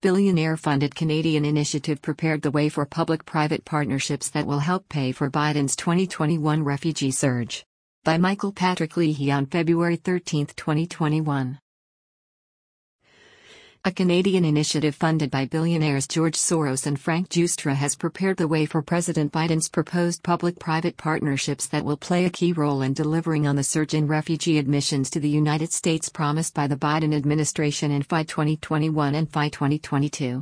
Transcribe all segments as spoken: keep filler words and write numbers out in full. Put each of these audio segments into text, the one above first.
billionaire-funded Canadian initiative prepared the way for public-private partnerships that will help pay for Biden's twenty twenty-one refugee surge. By Michael Patrick Leahy on February thirteenth, twenty twenty-one. A Canadian initiative funded by billionaires George Soros and Frank Giustra has prepared the way for President Biden's proposed public-private partnerships that will play a key role in delivering on the surge in refugee admissions to the United States promised by the Biden administration in F Y twenty twenty-one and F Y twenty twenty-two.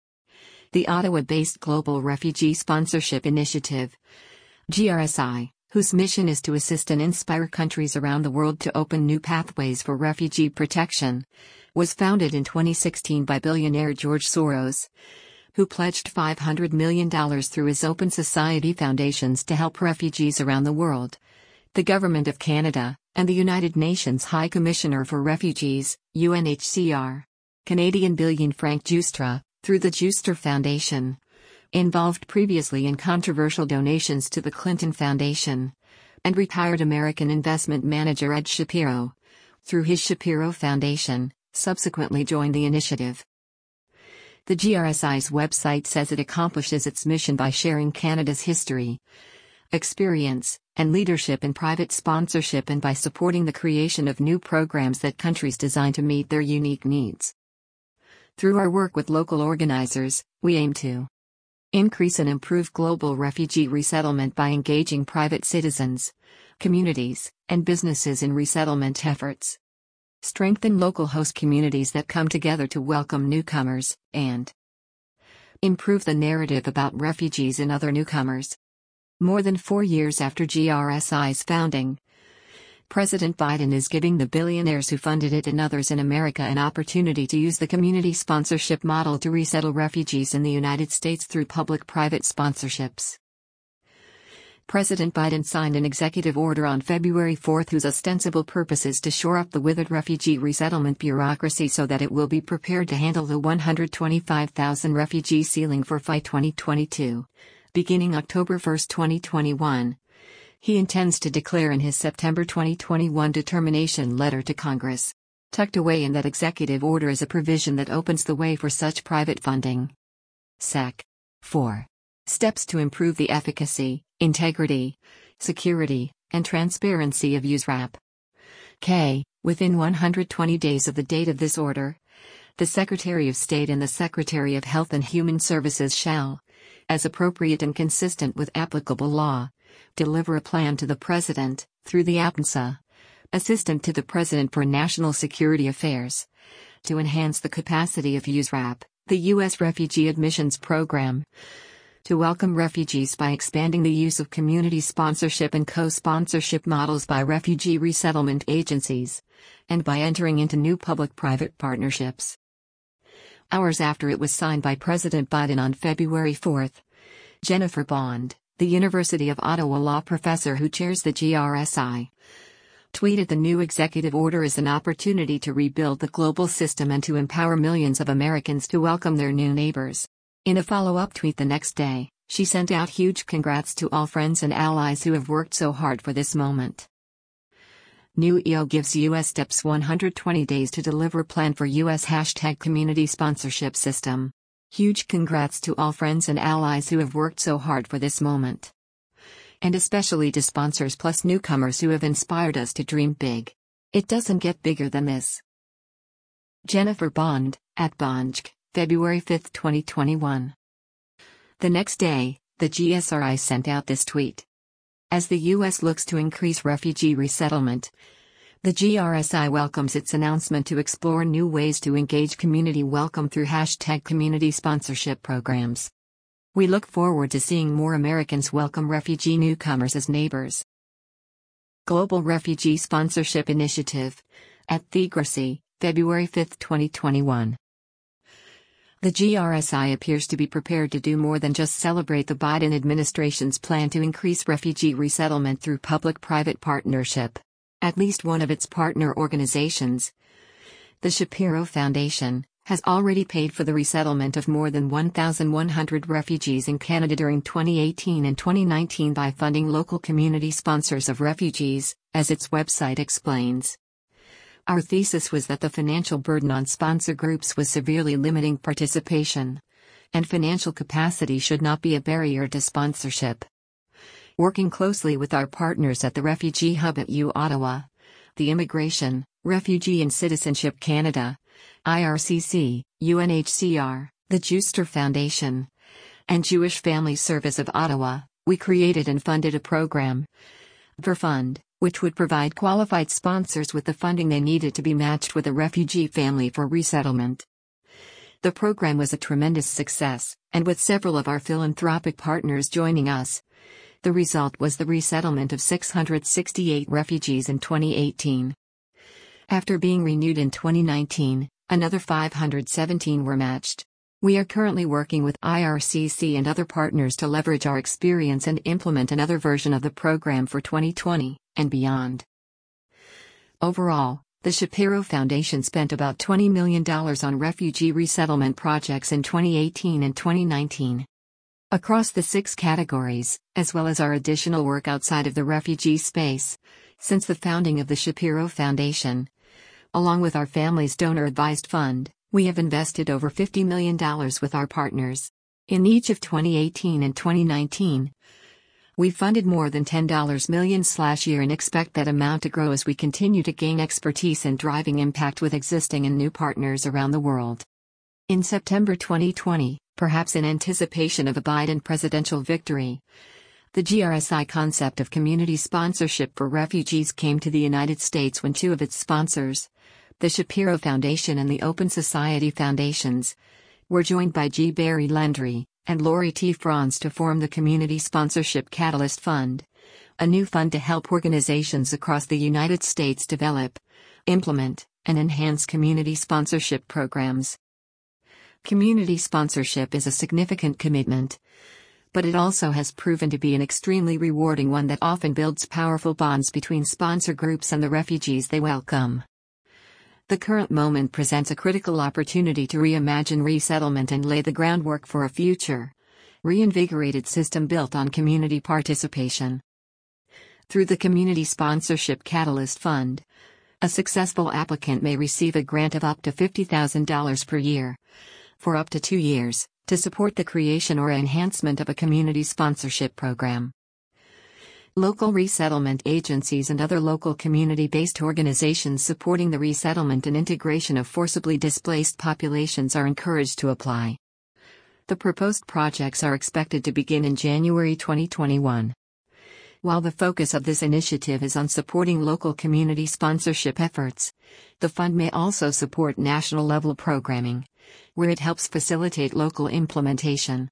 The Ottawa-based Global Refugee Sponsorship Initiative, G R S I, whose mission is to assist and inspire countries around the world to open new pathways for refugee protection, was founded in twenty sixteen by billionaire George Soros, who pledged five hundred million dollars through his Open Society foundations to help refugees around the world. The Government of Canada, and the United Nations High Commissioner for Refugees, U N H C R, Canadian billionaire Frank Giustra, through the Giustra Foundation, involved previously in controversial donations to the Clinton Foundation, and retired American investment manager Ed Shapiro, through his Shapiro Foundation, subsequently joined the initiative. The G R S I's website says it accomplishes its mission by sharing Canada's history, experience, and leadership in private sponsorship and by supporting the creation of new programs that countries design to meet their unique needs. Through our work with local organizers, we aim to increase and improve global refugee resettlement by engaging private citizens, communities, and businesses in resettlement efforts, strengthen local host communities that come together to welcome newcomers, and improve the narrative about refugees and other newcomers. More than four years after G R S I's founding, President Biden is giving the billionaires who funded it and others in America an opportunity to use the community sponsorship model to resettle refugees in the United States through public-private sponsorships. President Biden signed an executive order on February fourth whose ostensible purpose is to shore up the withered refugee resettlement bureaucracy so that it will be prepared to handle the one hundred twenty-five thousand refugee ceiling for F Y twenty twenty-two, beginning October first, twenty twenty-one. He intends to declare in his September twenty twenty-one determination letter to Congress. Tucked away in that executive order is a provision that opens the way for such private funding. Sec. four. Steps to improve the efficacy, integrity, security, and transparency of U S R A P. K. Within one hundred twenty days of the date of this order, the Secretary of State and the Secretary of Health and Human Services shall, as appropriate and consistent with applicable law, deliver a plan to the President, through the A P N S A, Assistant to the President for National Security Affairs, to enhance the capacity of U S R A P, the U S Refugee Admissions Program, to welcome refugees by expanding the use of community sponsorship and co-sponsorship models by refugee resettlement agencies, and by entering into new public-private partnerships. Hours after it was signed by President Biden on February fourth, Jennifer Bond, the University of Ottawa law professor who chairs the G R S I, tweeted the new executive order is an opportunity to rebuild the global system and to empower millions of Americans to welcome their new neighbors. In a follow-up tweet the next day, she sent out huge congrats to all friends and allies who have worked so hard for this moment. New E O gives U S steps one hundred twenty days to deliver plan for U S hashtag community sponsorship system. Huge congrats to all friends and allies who have worked so hard for this moment. And especially to sponsors plus newcomers who have inspired us to dream big. It doesn't get bigger than this. Jennifer Bond, at Bonjk, February fifth, twenty twenty-one. The next day, the G S R I sent out this tweet. As the U S looks to increase refugee resettlement, the G R S I welcomes its announcement to explore new ways to engage community welcome through hashtag community sponsorship programs. We look forward to seeing more Americans welcome refugee newcomers as neighbors. Global Refugee Sponsorship Initiative, at Theocracy, February fifth, twenty twenty-one. The G R S I appears to be prepared to do more than just celebrate the Biden administration's plan to increase refugee resettlement through public-private partnership. At least one of its partner organizations, the Shapiro Foundation, has already paid for the resettlement of more than one thousand one hundred refugees in Canada during twenty eighteen and twenty nineteen by funding local community sponsors of refugees, as its website explains. Our thesis was that the financial burden on sponsor groups was severely limiting participation, and financial capacity should not be a barrier to sponsorship. Working closely with our partners at the Refugee Hub at U Ottawa, the Immigration, Refugee and Citizenship Canada, I R C C, U N H C R, the Juster Foundation, and Jewish Family Service of Ottawa, we created and funded a program, VerFund, which would provide qualified sponsors with the funding they needed to be matched with a refugee family for resettlement. The program was a tremendous success, and with several of our philanthropic partners joining us, the result was the resettlement of six hundred sixty-eight refugees in twenty eighteen. After being renewed in twenty nineteen, another five hundred seventeen were matched. We are currently working with I R C C and other partners to leverage our experience and implement another version of the program for twenty twenty and beyond. Overall, the Shapiro Foundation spent about twenty million dollars on refugee resettlement projects in twenty eighteen and twenty nineteen. Across the six categories, as well as our additional work outside of the refugee space, since the founding of the Shapiro Foundation, along with our family's donor-advised fund, we have invested over fifty million dollars with our partners. In each of twenty eighteen and twenty nineteen, we funded more than ten million dollars year and expect that amount to grow as we continue to gain expertise in driving impact with existing and new partners around the world. In September twenty twenty, perhaps in anticipation of a Biden presidential victory, the G R S I concept of community sponsorship for refugees came to the United States when two of its sponsors, the Shapiro Foundation and the Open Society Foundations, were joined by G. Barry Landry and Lori T. Franz to form the Community Sponsorship Catalyst Fund, a new fund to help organizations across the United States develop, implement, and enhance community sponsorship programs. Community sponsorship is a significant commitment, but it also has proven to be an extremely rewarding one that often builds powerful bonds between sponsor groups and the refugees they welcome. The current moment presents a critical opportunity to reimagine resettlement and lay the groundwork for a future, reinvigorated system built on community participation. Through the Community Sponsorship Catalyst Fund, a successful applicant may receive a grant of up to fifty thousand dollars per year, for up to two years, to support the creation or enhancement of a community sponsorship program. Local resettlement agencies and other local community-based organizations supporting the resettlement and integration of forcibly displaced populations are encouraged to apply. The proposed projects are expected to begin in January twenty twenty-one. While the focus of this initiative is on supporting local community sponsorship efforts, the fund may also support national-level programming, where it helps facilitate local implementation.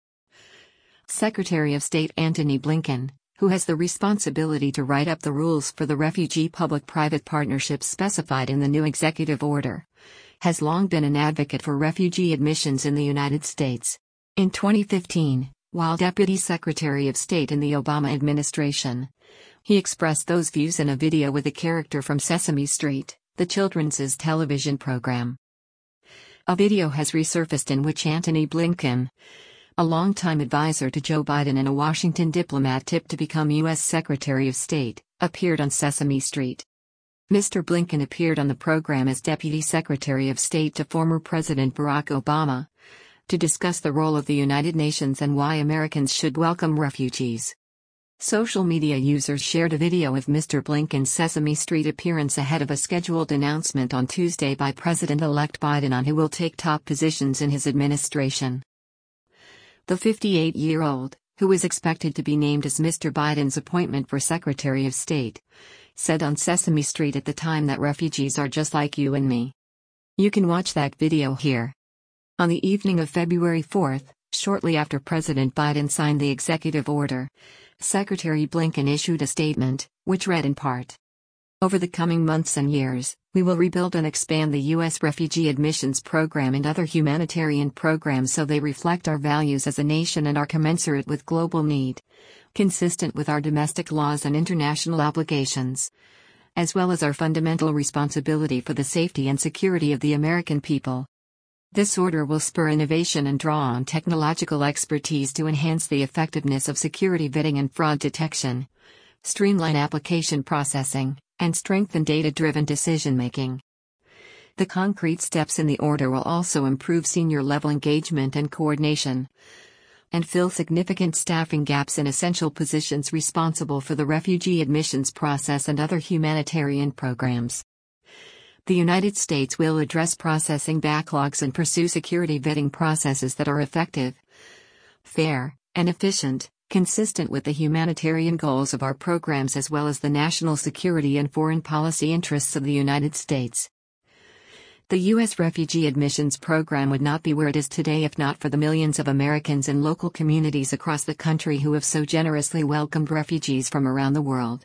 Secretary of State Antony Blinken, who has the responsibility to write up the rules for the refugee public-private partnerships specified in the new executive order, has long been an advocate for refugee admissions in the United States. In twenty fifteen, while Deputy Secretary of State in the Obama administration, he expressed those views in a video with a character from Sesame Street, the children's television program. A video has resurfaced in which Antony Blinken, a longtime advisor to Joe Biden and a Washington diplomat tipped to become U S Secretary of State, appeared on Sesame Street. Mister Blinken appeared on the program as Deputy Secretary of State to former President Barack Obama, to discuss the role of the United Nations and why Americans should welcome refugees. Social media users shared a video of Mister Blinken's Sesame Street appearance ahead of a scheduled announcement on Tuesday by President-elect Biden on who will take top positions in his administration. The fifty-eight-year-old, who is expected to be named as Mister Biden's appointment for Secretary of State, said on Sesame Street at the time that refugees are just like you and me. You can watch that video here. On the evening of February fourth, shortly after President Biden signed the executive order, Secretary Blinken issued a statement, which read in part, "Over the coming months and years, we will rebuild and expand the U S refugee admissions program and other humanitarian programs so they reflect our values as a nation and are commensurate with global need, consistent with our domestic laws and international obligations, as well as our fundamental responsibility for the safety and security of the American people. This order will spur innovation and draw on technological expertise to enhance the effectiveness of security vetting and fraud detection, streamline application processing, and strengthen data-driven decision-making. The concrete steps in the order will also improve senior-level engagement and coordination, and fill significant staffing gaps in essential positions responsible for the refugee admissions process and other humanitarian programs. The United States will address processing backlogs and pursue security vetting processes that are effective, fair, and efficient, consistent with the humanitarian goals of our programs as well as the national security and foreign policy interests of the United States. The U S refugee admissions program would not be where it is today if not for the millions of Americans and local communities across the country who have so generously welcomed refugees from around the world.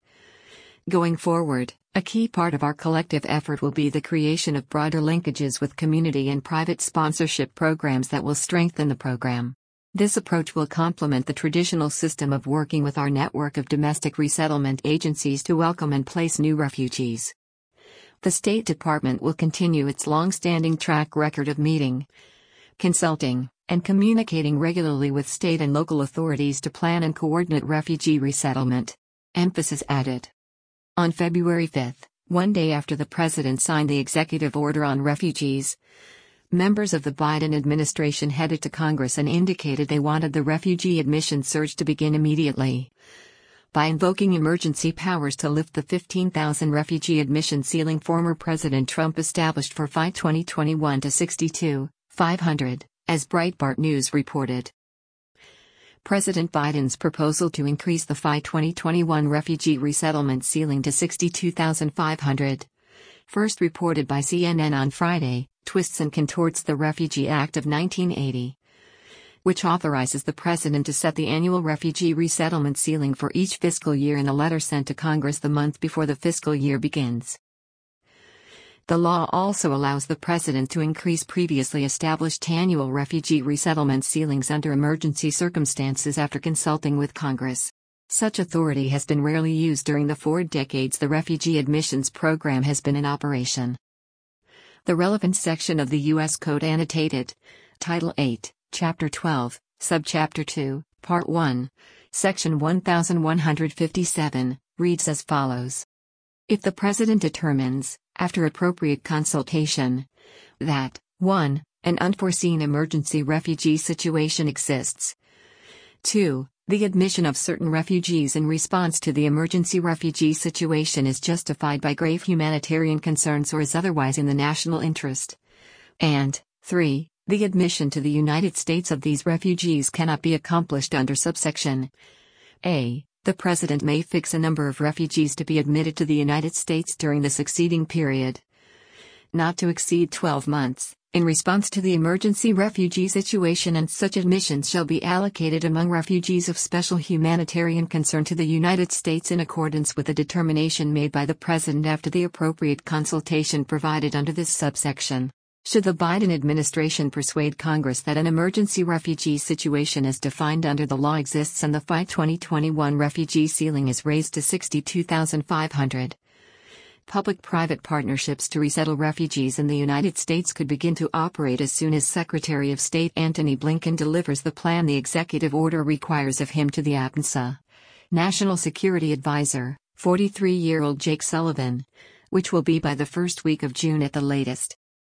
Going forward, a key part of our collective effort will be the creation of broader linkages with community and private sponsorship programs that will strengthen the program. This approach will complement the traditional system of working with our network of domestic resettlement agencies to welcome and place new refugees. The State Department will continue its long-standing track record of meeting, consulting, and communicating regularly with state and local authorities to plan and coordinate refugee resettlement. Emphasis added. On February fifth, one day after the President signed the executive order on refugees, members of the Biden administration headed to Congress and indicated they wanted the refugee admission surge to begin immediately by invoking emergency powers to lift the fifteen thousand refugee admission ceiling former President Trump established for F Y twenty twenty-one to sixty-two thousand five hundred, as Breitbart News reported. President Biden's proposal to increase the F Y twenty twenty-one refugee resettlement ceiling to sixty-two thousand five hundred, first reported by C N N on Friday, twists and contorts the Refugee Act of nineteen eighty, which authorizes the President to set the annual refugee resettlement ceiling for each fiscal year in a letter sent to Congress the month before the fiscal year begins. The law also allows the President to increase previously established annual refugee resettlement ceilings under emergency circumstances after consulting with Congress. Such authority has been rarely used during the four decades the refugee admissions program has been in operation. The relevant section of the U S Code annotated, Title eight, Chapter twelve, Subchapter two, Part one, Section one thousand one hundred fifty-seven, reads as follows. If the President determines, after appropriate consultation, that one An unforeseen emergency refugee situation exists. two The admission of certain refugees in response to the emergency refugee situation is justified by grave humanitarian concerns or is otherwise in the national interest. And three The admission to the United States of these refugees cannot be accomplished under subsection A. The President may fix a number of refugees to be admitted to the United States during the succeeding period, not to exceed twelve months, in response to the emergency refugee situation, and such admissions shall be allocated among refugees of special humanitarian concern to the United States in accordance with a determination made by the President after the appropriate consultation provided under this subsection. Should the Biden administration persuade Congress that an emergency refugee situation as defined under the law exists and the F Y twenty twenty-one refugee ceiling is raised to sixty-two thousand five hundred, public-private partnerships to resettle refugees in the United States could begin to operate as soon as Secretary of State Antony Blinken delivers the plan the executive order requires of him to the A P N S A National Security Advisor, forty-three-year-old Jake Sullivan, which will be by the first week of June at the latest.